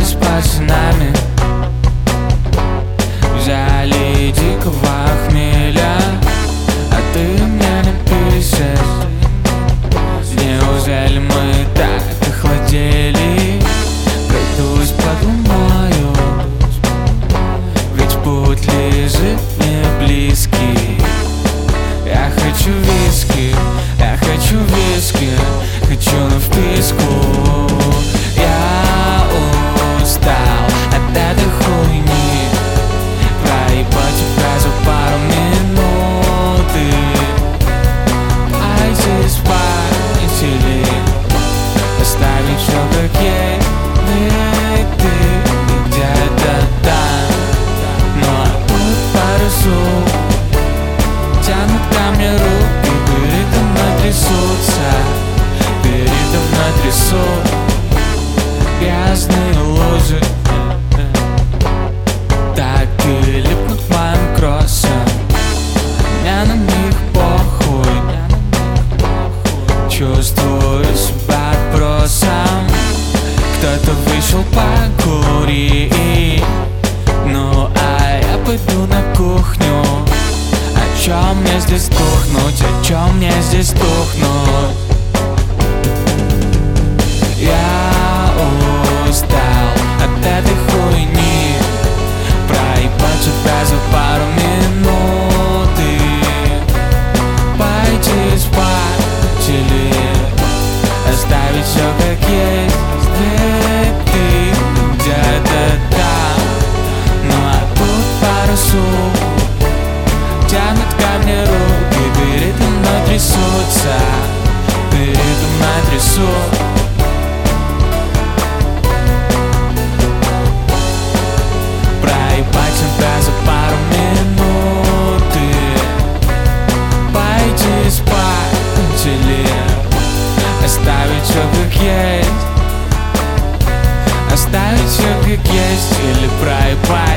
с пацанами взяли дикого хмеля, а ты мне напишешь: неужели мы так охладели? Пройдусь под луною, ведь путь лежит не близкий. Я хочу виски, я хочу виски, хочу на вписку. Я устал от этой хуйни, проебать тебя за пару минут. А здесь спасители оставить все как есть. Ведь ты где-то там, но тут парусу тянут ко мне руки, передо мной трясутся, передо мной трясут грязные лужи. Так и липнут к моим кроссам, мне на них похуй. Чувствую себя отбросом. Кто-то вышел покурить, ну а я пойду на кухню. О чем мне здесь тухнуть, о чем мне здесь тухнуть? Я устал от этой хуйни, проебать тебя за пару минут. Пойти спать или оставить все как есть. Ведь ты где-то там, ну а тут парусу тянут ко мне руки, передо мной трясутся, передо мной трясут. Проебать тебя за пару минут. Пойти спать или оставить все как есть. Оставить все как есть или проебать